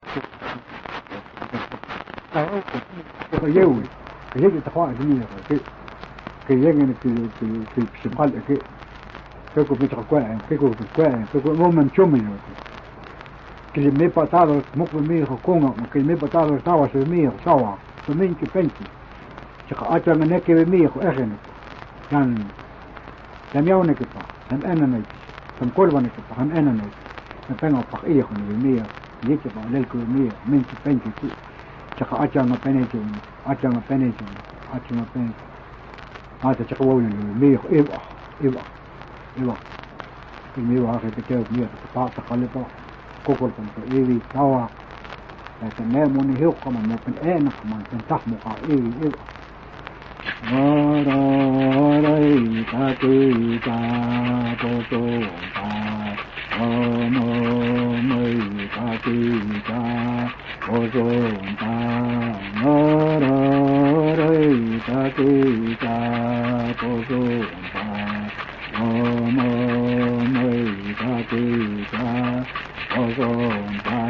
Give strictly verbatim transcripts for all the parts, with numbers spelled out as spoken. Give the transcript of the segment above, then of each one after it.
cái yêu cái yêu ta khoa cái gì cái cái yêu này cái cái cái cái phát cái cái cũng bị chọc quẹt cái cũng bị quẹt cái cũng moment chung mình cái mấy bắt đầu một cái mấy cái công cái mấy bắt đầu sao sẽ mấy sao cái mấy cái pensi chỉ cóอาจารย์เนี่ยcái mấy cáiอะไรيعني لم يكن كفا هم أنا نيت هم كل وانا كفا هم أنا نيت هم بينهم فقير خن المية يكفا للكو مية من كفين كفي شقا أجل ما بينيجون أجل ما بينيجون أجل ما بينيجون هذا شقوون المية إبقى إبقى إبقى المية هذا بكيف مية تقطع تقلبا كوكل كنت إيوي سوا لكن ناموني هيو كمان مو بن أنا كمان بن تحمقا إيوي إبقى Rai ta ti ta po so ta Ono mai ta ti ta po so ta Rai ta ti ta po so ta Ono mai ta ti ta po so ta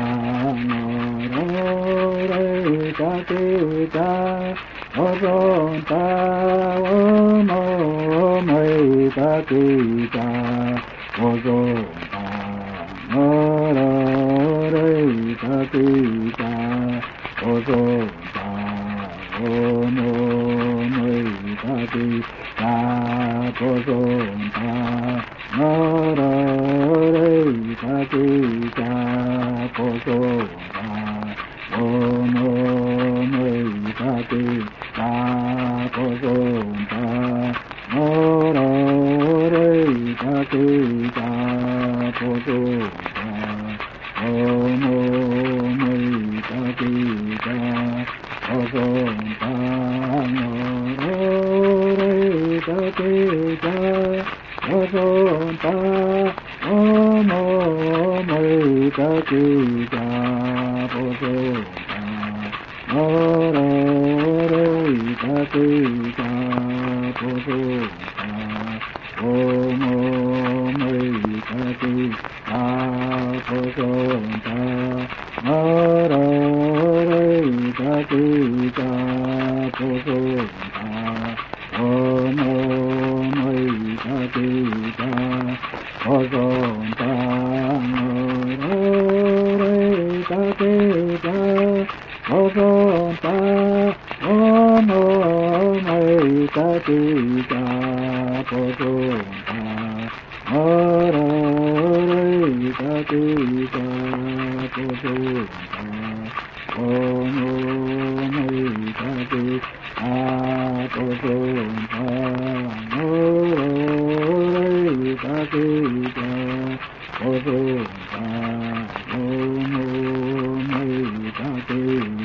Rai ta ti ta Ozon ta mo mai ta ti ta ozon ta mo re ta ti ta ozon ta mo mai ta ti ta ozon ta mo re ta ti ta ozon ta mo mai ta ti ta po so ta mo re ta ti ta po so ta o mo mai ta ti ta po so ta mo re ta ti ta po so ta o mo mai ta ti ta po so ta mo re ta ti ta po so ta o mo mai ta ti ta po so ta mo re ta ti ta po so ta o mo mai ta ti ta po so ta mo re ta ti ta po so ta o mo mai ta ti ta po so ta mo re ta ti ta po so ta o mo mai ta ti ta po so ta mo re ta ti ta po so ta o mo mai ta ti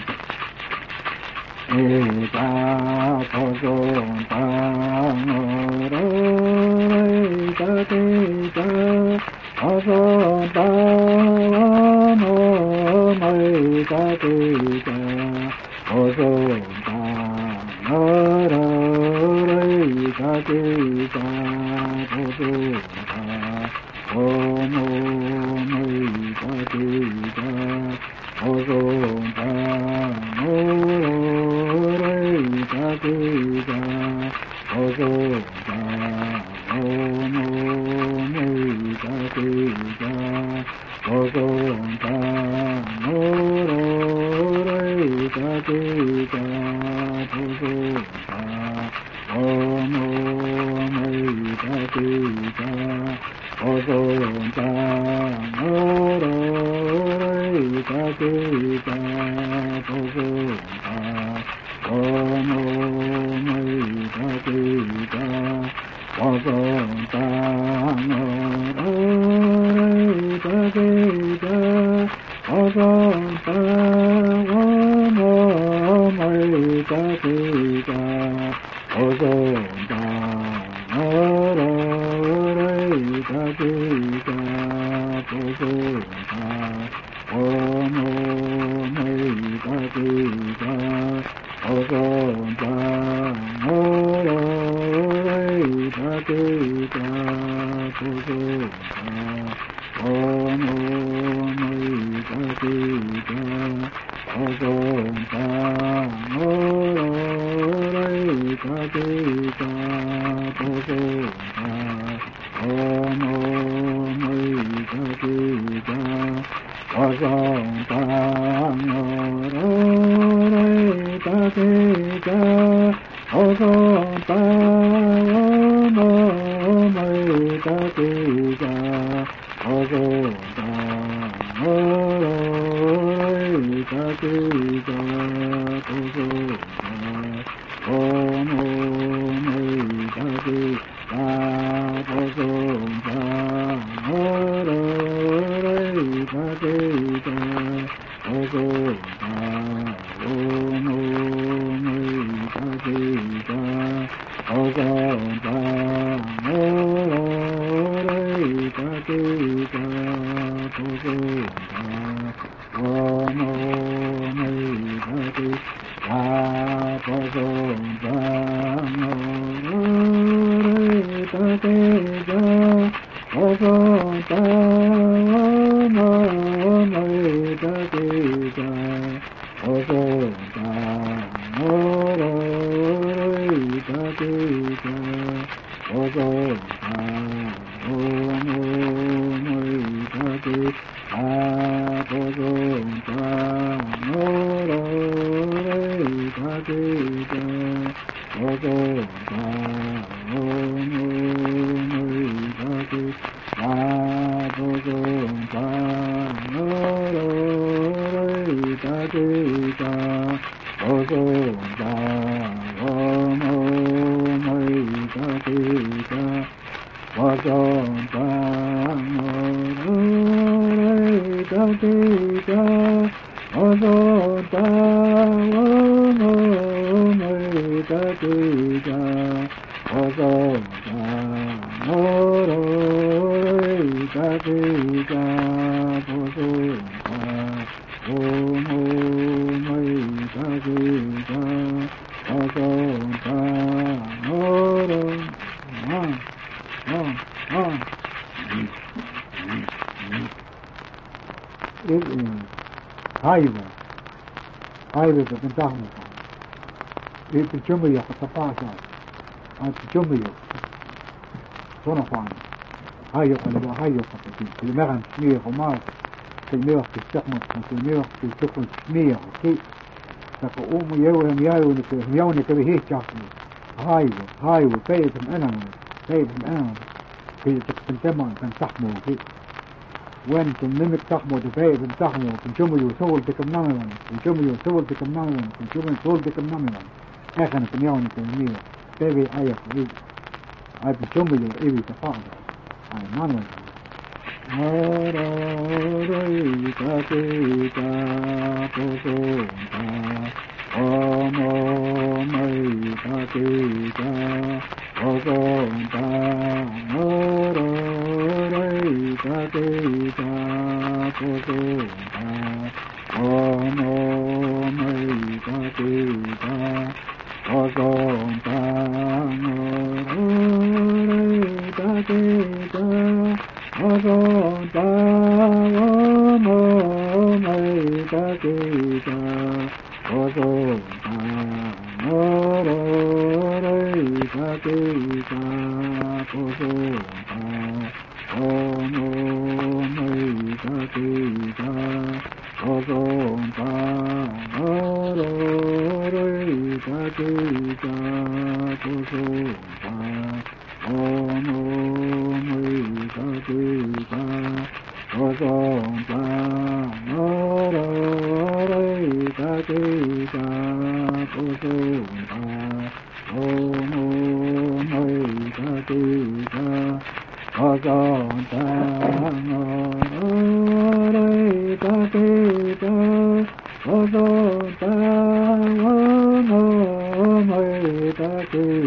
ta po so ta mo re ta ti ta po so ta mo mai ta ti ta po so ta mo re ta ti ta po so ta o mo mai ta ti ta po so ta mo re ta ti ta po so ta o mo mai ta ti ta po so ta mo re ta ti ta po so ta o mo mai ta ti ta po so ta mo re ta ti ta po so ta o mo mai ta ti ta po so ta mo re ta ti ta po so ta o mo mai ta ti ta po so ta mo re ta ti ta po so ta o mo mai ta ti ta po so ta mo re ta ti ta po so ta o mo mai ta ti ta Jumbo ya katapasa, at jumbo yo, son of one. Hayo and Hayo kapati, the American smear of Mars, the New York is second, the New York is second smear, okay? That for all you and Yao and the Mionic of his chapter. Hayo, Hayo, pay from animals, pay from animals, pay the Pentamon and Tahmo, okay? When to mimic Tahmo, the pay from Tahmo, and Jumbo your soul become nominal, and Jumbo your soul become nominal, and Jumbo soul become nominal. Echen van jou niet meer. Baby, eier verlies. Uit de zomer je eeuwig te vader. Hij mannen. Thank you.